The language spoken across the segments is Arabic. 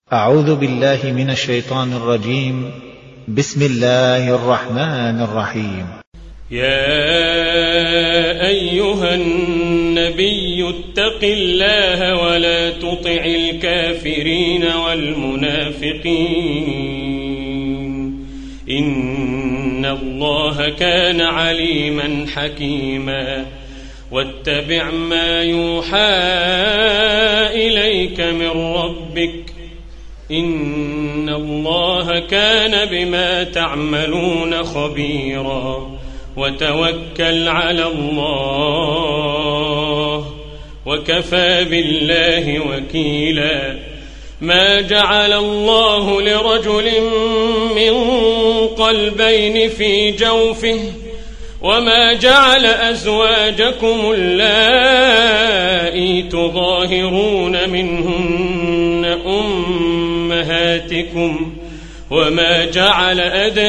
أعوذ بالله من الشيطان الرجيم. بسم الله الرحمن الرحيم. يا أيها النبي اتق الله ولا تطع الكافرين والمنافقين إن الله كان عليما حكيما واتبع ما يوحى إليك من ربك إن الله كان بما تعملون خبيرا وتوكل على الله وكفى بالله وكيلا ما جعل الله لرجل من قلبين في جوفه وما جعل أزواجكم اللائي تظاهرون منهن أمهاتكم وما جعل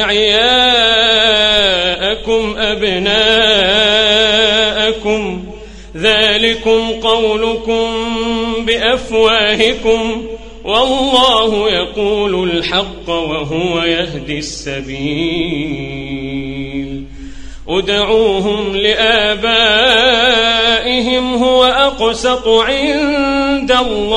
أدعياءكم أبناءكم ذلكم قولكم بأفواهكم والله يقول الحق وهو يهدي السبيل ادعوهم لآبائهم هو أقسط عند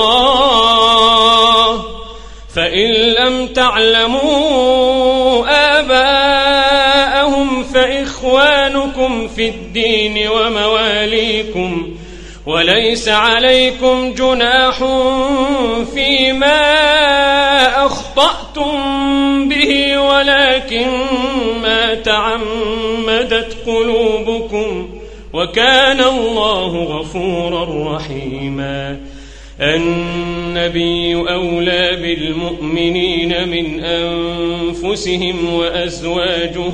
الله فإن لم تعلموا آباءهم فإخوانكم في الدين ومواليكم وليس عليكم جناح فيما أخطأتم به ولكن ما تعمدت قلوبكم وكان الله غفورا رحيما النبي أولى بالمؤمنين من أنفسهم وأزواجه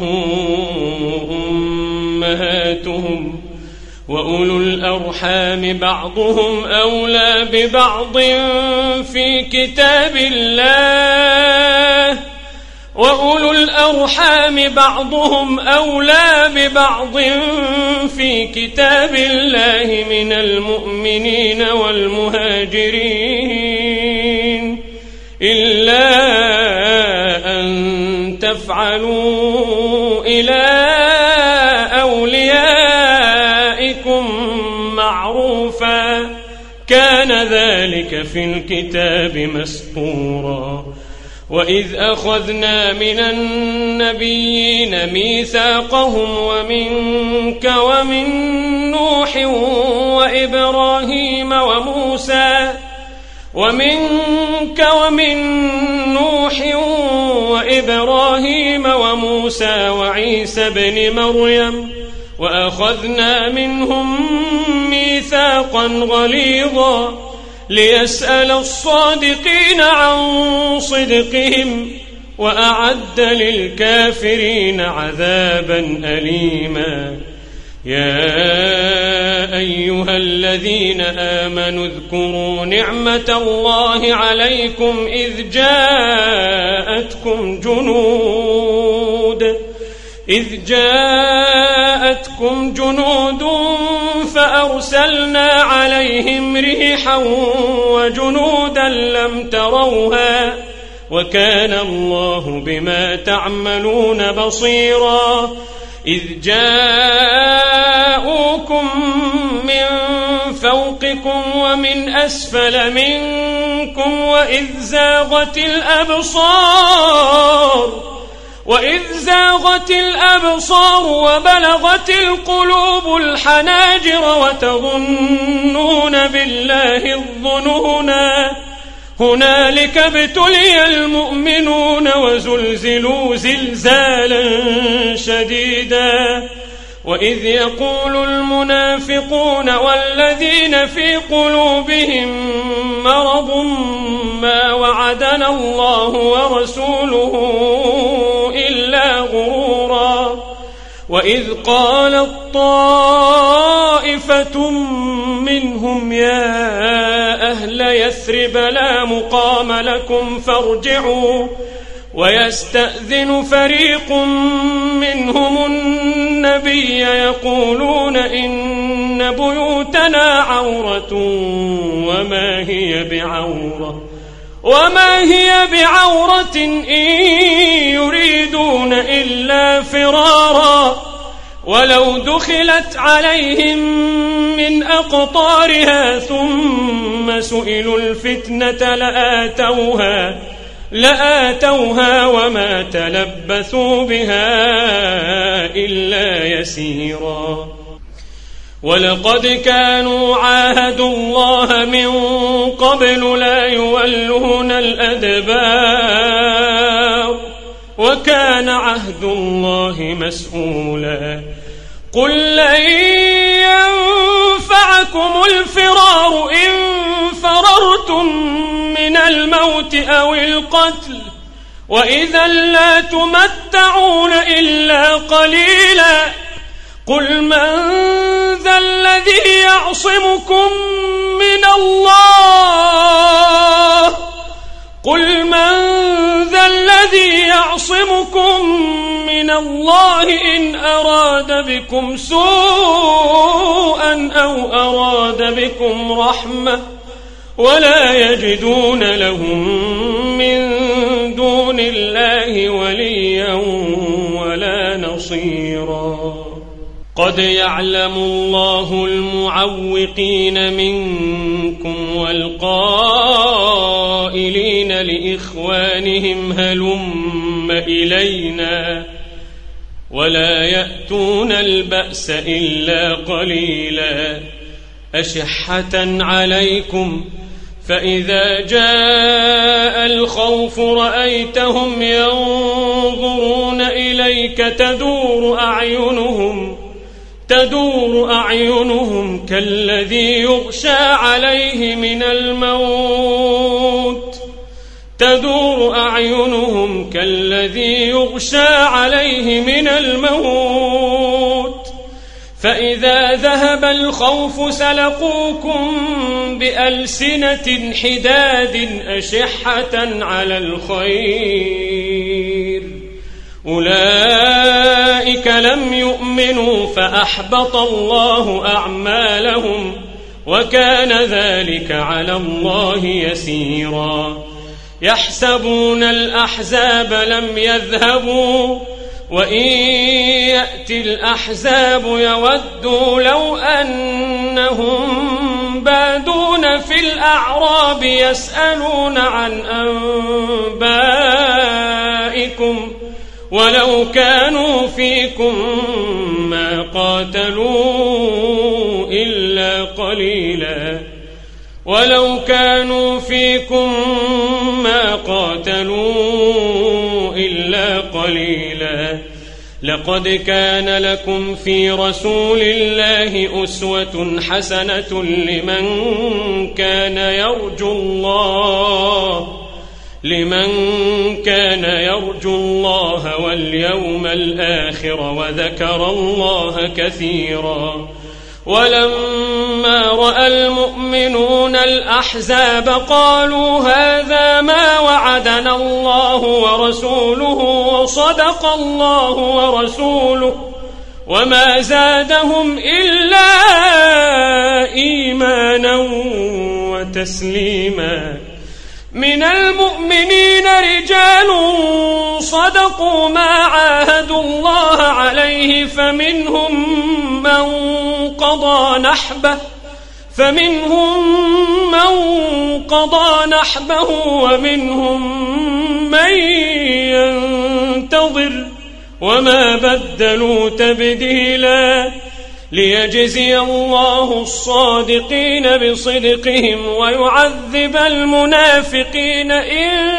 أمهاتهم وأولو الأرحام بعضهم أولى ببعض في كتاب الله وأولو الأرحام بعضهم أولى ببعض في كتاب الله من المؤمنين والمهاجرين إلا أن تفعلوا إلى أوليائكم معروفا كان ذلك في الكتاب مسطورا وإذ أخذنا من النبيين ميثاقهم ومنك ومن نوح وإبراهيم وموسى وعيسى بن مريم وأخذنا منهم ميثاقا غليظا ليسأل الصادقين عن صدقهم وأعد للكافرين عذابا أليما يا أيها الذين آمنوا اذكروا نعمة الله عليكم إذ جاءتكم جنود فأرسلنا عليهم ريحا وجنودا لم تروها وكان الله بما تعملون بصيرا إذ جاءوكم من فوقكم ومن أسفل منكم وإذ زاغت الأبصار وبلغت القلوب الحناجر وتظنون بالله الظنونا هنالك ابتلي المؤمنون وزلزلوا زلزالا شديدا وإذ يقول المنافقون والذين في قلوبهم مرض ما وعدنا الله ورسوله إلا غرورا وإذ قالت طائفة منهم يا أهل يثرب لا مقام لكم فارجعوا ويستأذن فريق منهم النبي يقولون إن بيوتنا عورة وما هي بعورة وما هي بعورة إن يريدون إلا فرارا ولو دخلت عليهم من أقطارها ثم سئلوا الفتنة لآتوها وما تلبثوا بها إلا يسيرا ولقد كانوا عاهدوا الله من قبل لا يولون الأدبار وكان عهد الله مسؤولا قل لن ينفعكم الفرار إن فررتم من الموت أو القتل وإذا لا تمتعون إلا قليلا قل من ذا الذي يعصمكم من الله إن أراد بكم سوءا أو أراد بكم رحمة ولا يجدون لهم من دون الله وليا ولا نصيرا قد يعلم الله المعوقين منكم والقائلين لإخوانهم هلم إلينا ولا يأتون البأس إلا قليلا أشحة عليكم فإذا جاء الخوف رأيتهم ينظرون إليك تدور أعينهم كالذي يغشى عليه من الموت فإذا ذهب الخوف سلقوكم بألسنة حداد أشحة على الخير أولئك لم يؤمنوا فأحبط الله أعمالهم وكان ذلك على الله يسيرا يحسبون الأحزاب لم يذهبوا وإن يأتي الأحزاب يودوا لو أنهم بادون في الأعراب يسألون عن أنبائكم ولو كانوا فيكم ما قاتلوا إلا قليلا لقد كان لكم في رسول الله أسوة حسنة لمن كان يرجو الله واليوم الآخر وذكر الله كثيرا ولما رأى المؤمنون الأحزاب قالوا هذا ما وعدنا الله ورسوله وصدق الله ورسوله وما زادهم إلا إيمانا وتسليما من المؤمنين رجال صدقوا ما عاهدوا الله عليه فمنهم من قضى نحبه ومنهم من ينتظر وما بدلوا تبديلا ليجزي الله الصادقين بصدقهم ويعذب المنافقين إن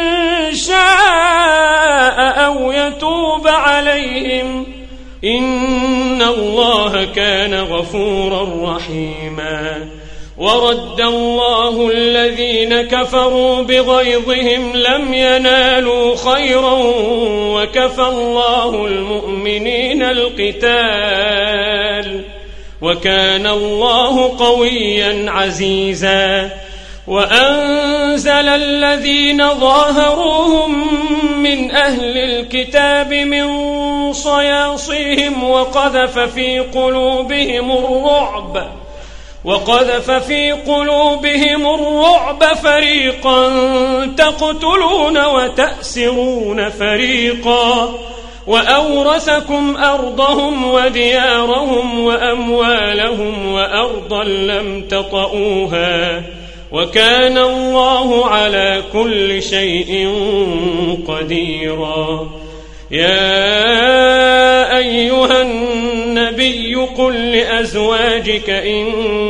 شاء أو يتوب عليهم إن الله كان غفورا رحيما ورد الله الذين كفروا بغيظهم لم ينالوا خيرا وكفى الله المؤمنين القتال وكان الله قويا عزيزا وأنزل الذين ظاهروهم من أهل الكتاب من صياصيهم وقذف في قلوبهم الرعب وقذف في قلوبهم الرعب فريقا تقتلون وتأسرون فريقا وأورثكم أرضهم وديارهم وأموالهم وأرضا لم تطئوها وكان الله على كل شيء قديرا. يا أيها النبي قل لأزواجك إن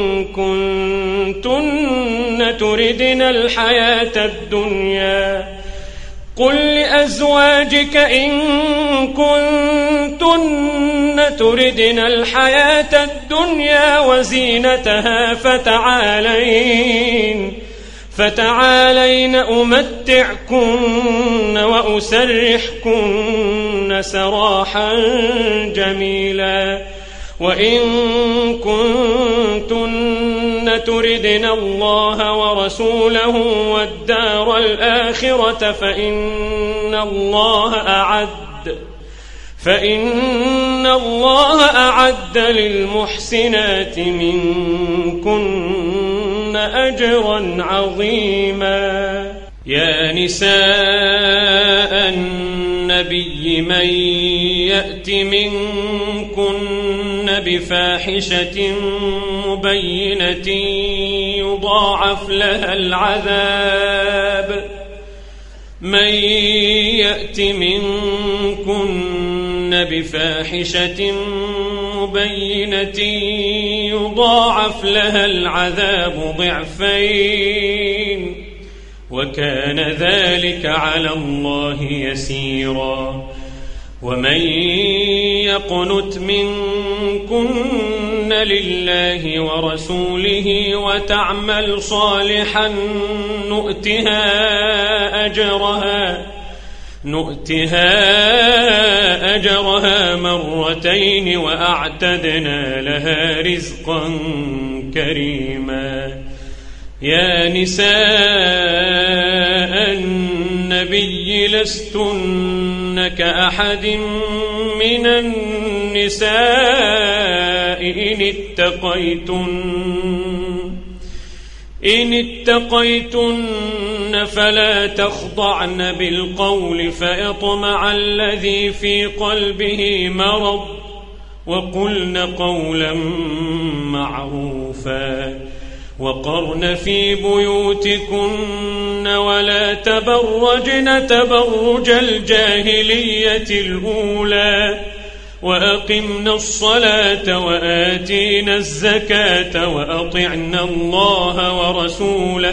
كنتن تردن الحياة الدنيا وزينتها فتعالين أمتعكن وأسرحكن سراحا جميلا. وإن كنتن تردن الله ورسوله والدار الآخرة فإن الله أعد للمحسنات منكن أجرا عظيما. يا نساء النبي من يأت منكن بفاحشة مبينة يضاعف لها العذاب ضعفين وكان ذلك على الله يسيرا. ومن يقنت منكن لله ورسوله وتعمل صالحا نؤتها أجرها مرتين وأعتدنا لها رزقا كريما. يا نساء النبي لستن كأحد من النساء إن اتقيتن فلا تخضعن بالقول فيطمع الذي في قلبه مرض وقلن قولا معروفا. وقرن في بيوتكن ولا تبرجن تبرج الجاهلية الأولى وأقمنا الصلاة وآتينا الزكاة وأطعنا الله ورسوله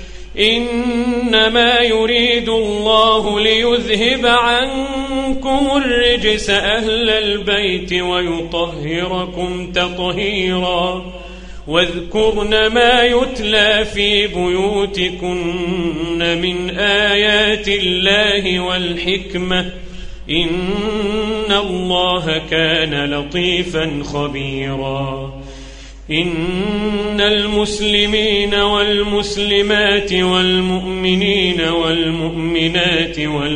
إنما يريد الله ليذهب عنكم الرجس أهل البيت ويطهركم تطهيرا. واذكرن ما يتلى في بيوتكن من آيات الله والحكمة إن الله كان لطيفا خبيرا. إن المسلمين والمسلمات والمؤمنين والمؤمنات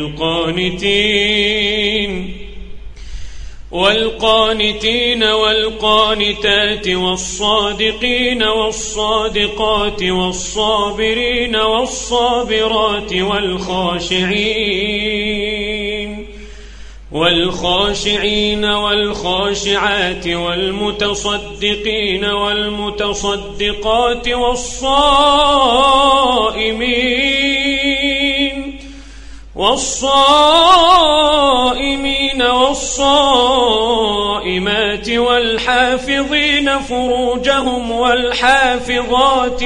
والقانتين والقانتات والصادقين والصادقات والصابرين والصابرات والخاشعين والخاشعات والمتصدقين والمتصدقات والصائمين والصائمات والحافظين فروجهم والحافظات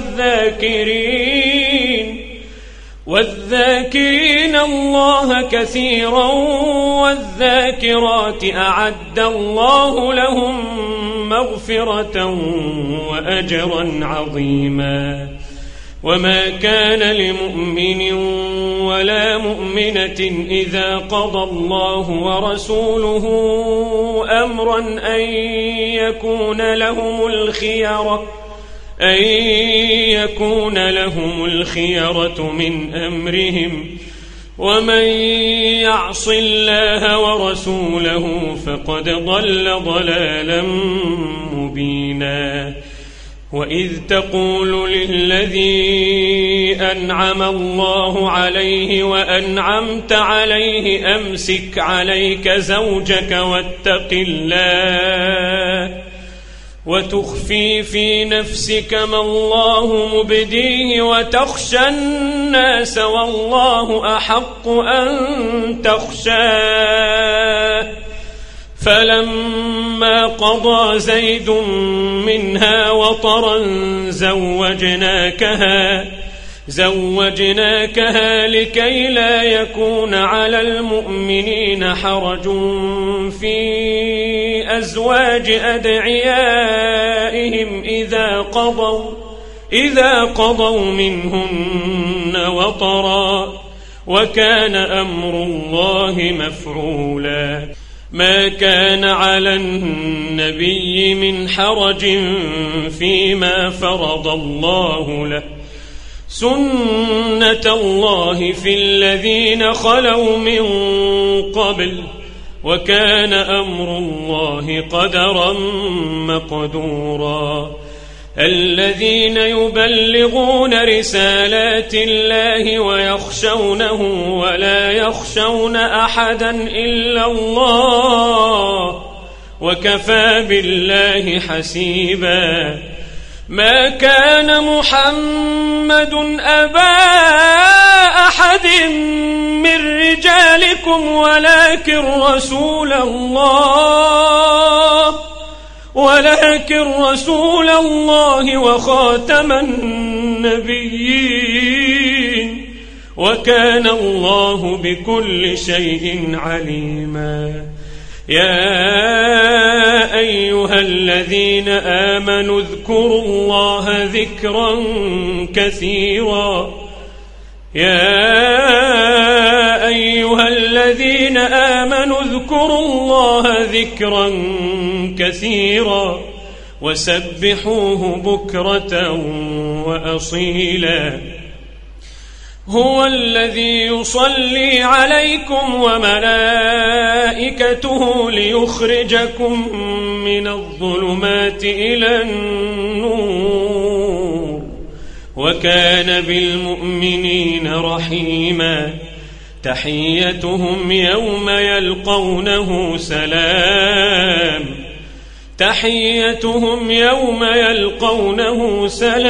والذاكرين الله كثيرا والذاكرات أعد الله لهم مغفرة وأجرا عظيما. وما كان لمؤمن ولا مؤمنة إذا قضى الله ورسوله أمرا أن يكون لهم الخيرة من أمرهم ومن يعص الله ورسوله فقد ضل ضلالا مبينا. وإذ تقول للذي أنعم الله عليه وأنعمت عليه أمسك عليك زوجك واتق الله وتخفي في نفسك ما الله مبديه وتخشى الناس والله أحق أن تخشاه فلما قضى زيد منها وطرا زوجناكها لكي لا يكون على المؤمنين حرج في أزواج أدعيائهم إذا قضوا منهن وطرا وكان أمر الله مفعولا ما كان على النبي من حرج فيما فرض الله له سنة الله في الذين خلوا من قبل وكان أمر الله قدرا مقدورا الذين يبلغون رسالات الله ويخشونه ولا يخشون أحدا إلا الله وكفى بالله حسيبا ما كان محمد أبا أحد من رجالكم ولكن رسول الله وخاتم النبيين وكان الله بكل شيء عليما يا أيها الذين آمنوا اذكروا الله ذكرا كثيرا وسبحوه بكرة وأصيلا هو الذي يصلي عليكم وملائكته ليخرجكم من الظلمات إلى النور وكان بالمؤمنين رحيما تحيتهم يوم يلقونه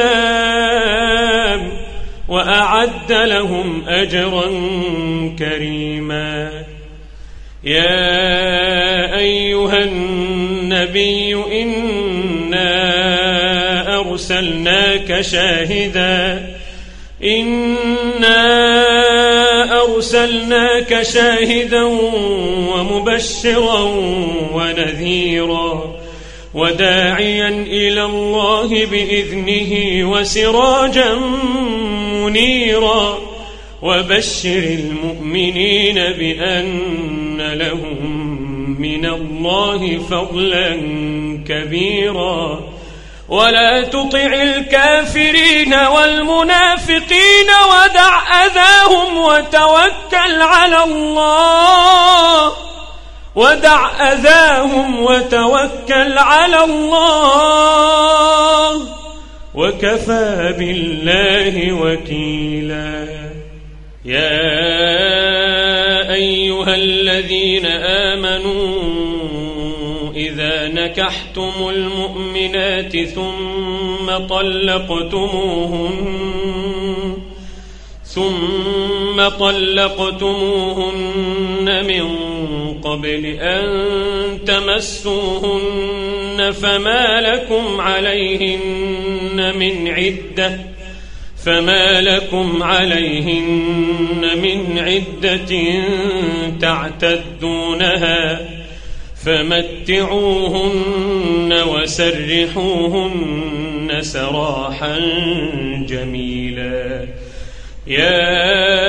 سلام وأعد لهم أجرا كريما يا أيها النبي إنا أرسلناك شاهدا ومبشرا ونذيرا وداعيا إلى الله بإذنه وسراجا منيرا وبشر المؤمنين بأن لهم من الله فضلا كبيرا ولا تطع الكافرين والمنافقين ودع أذاهم وتوكل على الله وكفى بالله وكيلا يا أيها الذين آمنوا إذا نكحتم المؤمنات ثم طلقتموهن من قبل أن تمسوهن فما لكم عليهن من عدة تعتدونها فمتعوهن وسرحوهن سراحا جميلا يا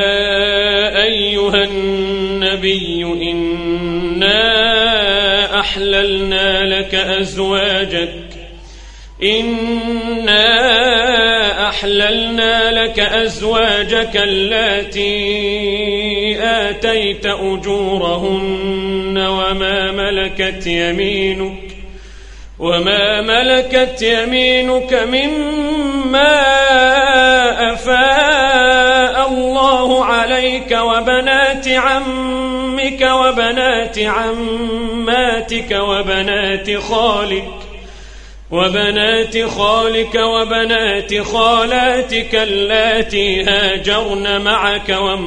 أيها النبي إنا أحللنا لك أزواجك اللاتي آتيت أجورهن وما ملكت يمينك مما أفاء الله عليك وبنات عمك وبنات عماتك وبنات خالك وبنات خالاتك اللاتي هاجرن معك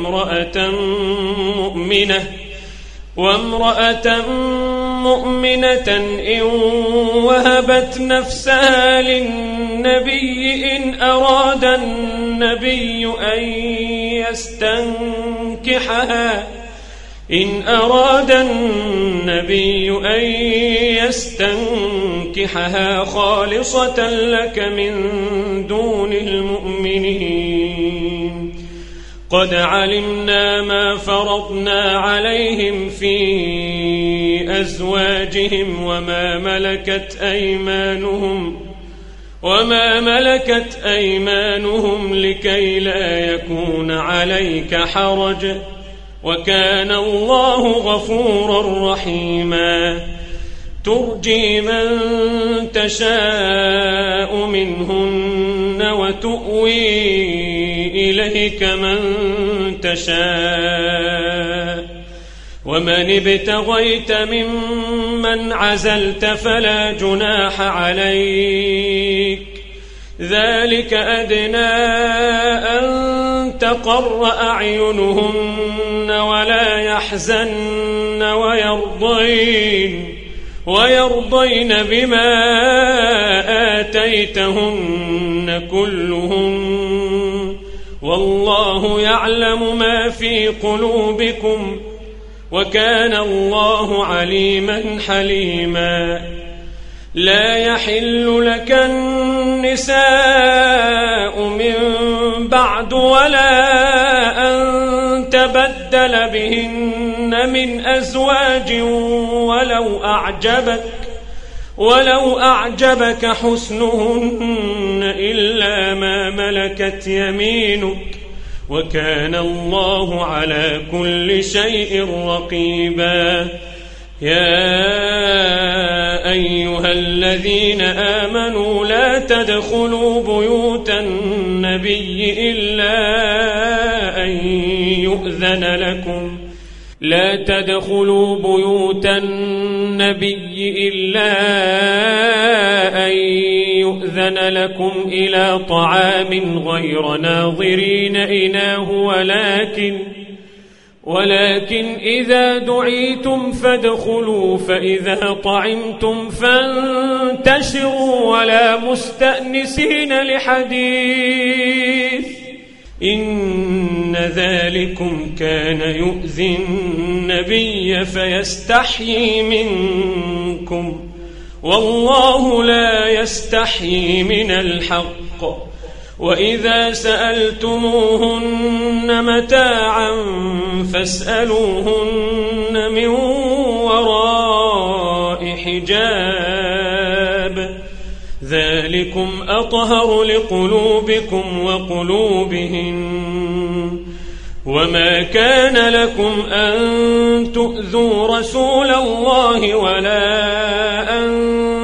وامرأة مؤمنة إن وهبت نفسها للنبي إن أراد النبي أن يستنكحها خالصة لك من دون المؤمنين قد علمنا ما فرضنا عليهم في أزواجهم وما ملكت أيمانهم لكي لا يكون عليك حرج وكان الله غفورا رحيما ترجي من تشاء منهن وتؤوي إليك من تشاء ومن ابتغيت ممن عزلت فلا جناح عليك ذلك أدنى أن تقر أعينهن ولا يحزن ويرضين بما آتيتهن كلهن والله يعلم ما في قلوبكم وكان الله عليما حليما لا يحل لك النساء من بعد ولا أن تبدل بهن من أزواج ولو أعجبك حسنهن إلا ما ملكت يمينك وكان الله على كل شيء رقيبا يا أيها الذين آمنوا لا تدخلوا بيوت النبي إلا أن يؤذن لكم إلى طعام غير ناظرين إناه ولكن إذا دعيتم فادخلوا فإذا طعمتم فانتشروا ولا مستأنسين لحديث إن ذلكم كان يؤذي النبي فيستحيي منكم والله لا يستحيي من الحق وإذا سألتموهن متاعا فاسألوهن من وراء حجاب ذلكم أطهر لقلوبكم وقلوبهن وما كان لكم أن تؤذوا رسول الله ولا أن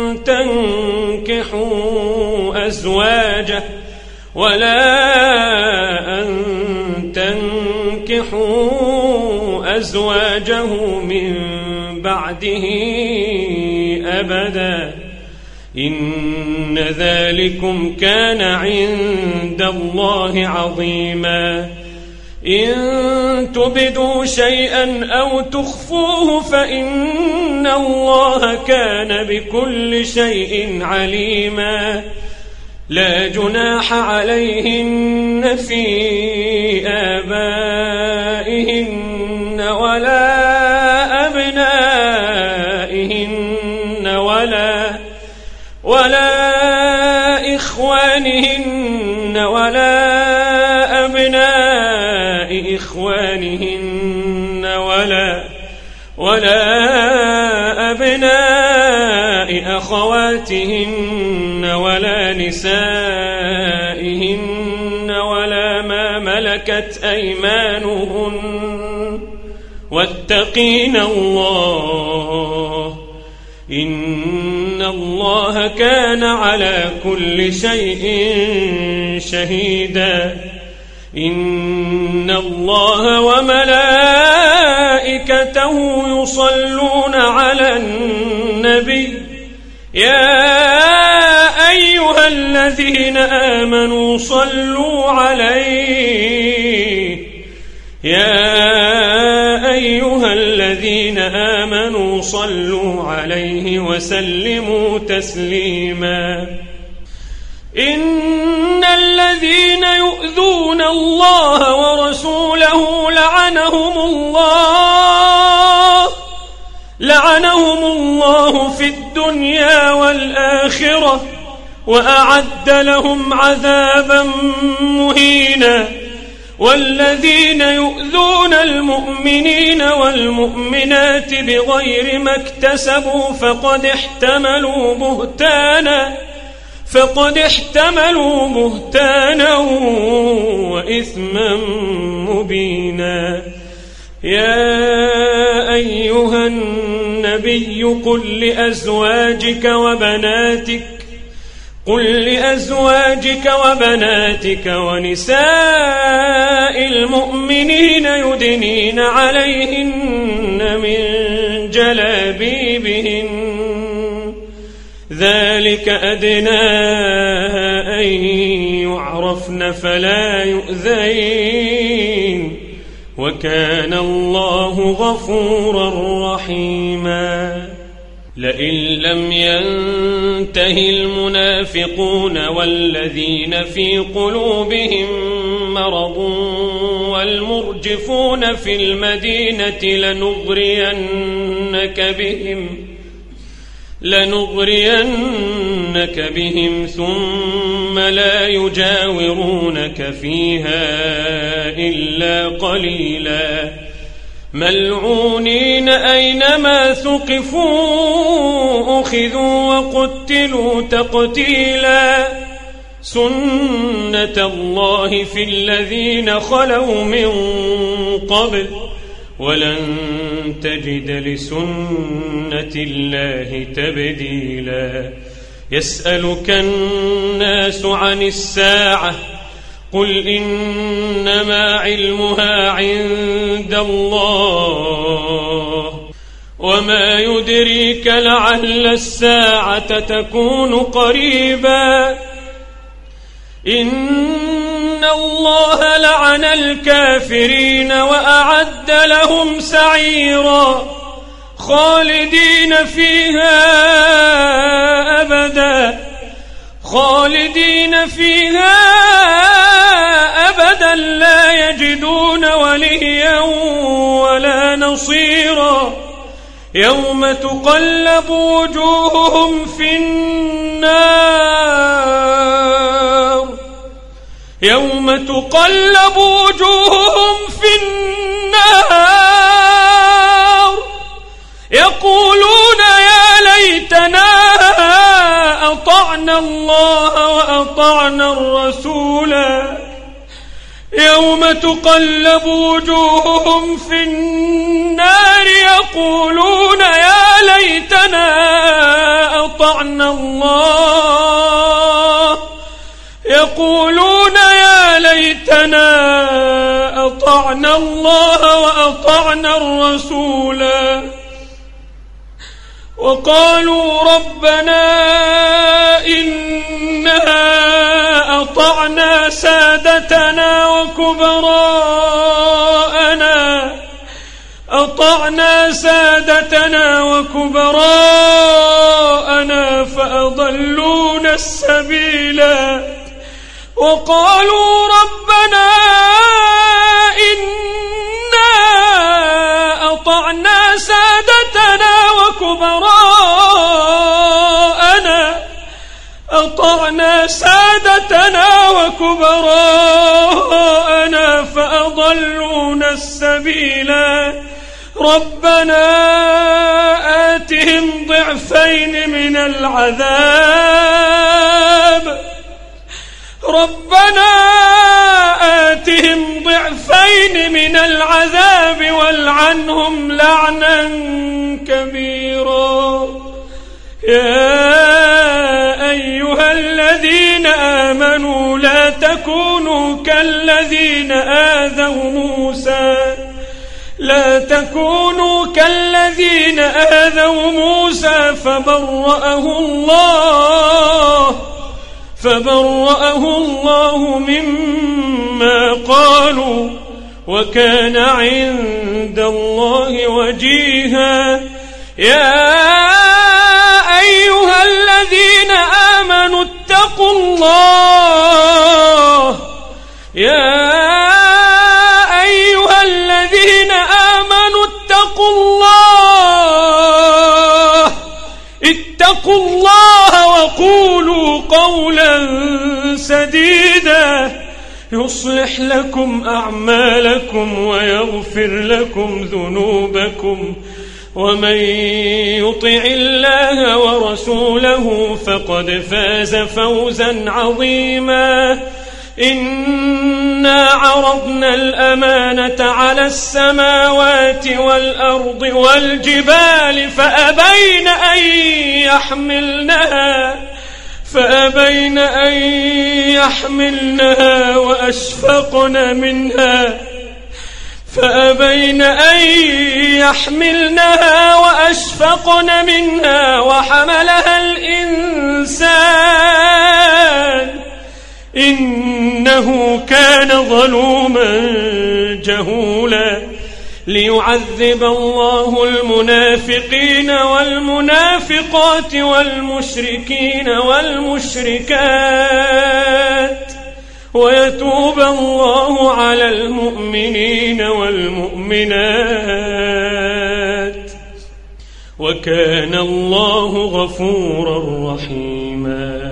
تنكحوا أزواجه من بعده أبدا إن ذلكم كان عند الله عظيما إن تبدوا شيئا أو تخفوه فإن الله كان بكل شيء عليما لا جناح عليهن في آبائهن ولا أبنائهن ولا إخوانهن ولا أبناء إخوانهن ولا أبناء أخواتهن ولا نسائهن ولا ما ملكت أيمانهن واتقين الله إن إن الله كان على كل شيء شهيدا إن الله وملائكته يصلون على النبي يا أيها الذين آمنوا صلوا عليه وسلموا تسليما إن الذين يؤذون الله ورسوله لعنهم الله في الدنيا والآخرة وأعد لهم عذابا مهينا والذين يؤذون المؤمنين والمؤمنات بغير ما اكتسبوا فقد احتملوا بهتانا وإثما مبينا يا أيها النبي قل لأزواجك وبناتك ونساء المؤمنين يدنين عليهن من جلابيبهن ذلك أدنى أن يعرفن فلا يؤذين وكان الله غفورا رحيما لئن لم ينته المنافقون والذين في قلوبهم مرض والمرجفون في المدينة لنغرينك بهم ثم لا يجاورونك فيها إلا قليلا ملعونين أينما ثقفوا أخذوا وقتلوا تقتيلا سنة الله في الذين خلوا من قبل ولن تجد لسنة الله تبديلا يسألك الناس عن الساعة قل إنما علمها عند الله وما يدريك لعل الساعة تكون قريبا إن الله لعن الكافرين وأعد لهم سعيرا خالدين فيها أبدا لا يجدون وليا ولا نصيرا يوم تقلب وجوههم في النار يقولون يا ليتنا أطعنا الله وأطعنا الرسولا يوم تقلب وجوههم في النار يقولون يا ليتنا أطعنا الله وأطعنا الرسولا وقالوا ربنا إننا أطعنا سادتنا وكبراءنا فأضلونا السبيلا وقالوا ربنا إنا أطعنا سادتنا وكبراءنا فأضلونا السبيلا ربنا آتهم ضعفين من العذاب والعنهم لعنا كبيرا يا الذين آمنوا لا تكونوا كالذين آذوا موسى فبرأه الله مما قالوا وكان عند الله وجيها. يا أيها الذين آمنوا اتقوا الله اتقوا الله وقولوا قولا سديدا يصلح لكم أعمالكم ويغفر لكم ذنوبكم ومن يطع الله ورسوله فقد فاز فوزا عظيما. إنا عرضنا الأمانة على السماوات والأرض والجبال فأبين أن يحملنها وأشفقن منها وحملها الإنسان إنه كان ظلوما جهولا. ليعذب الله المنافقين والمنافقات والمشركين والمشركات ويتوب الله على المؤمنين والمؤمنات وكان الله غفورا رحيما.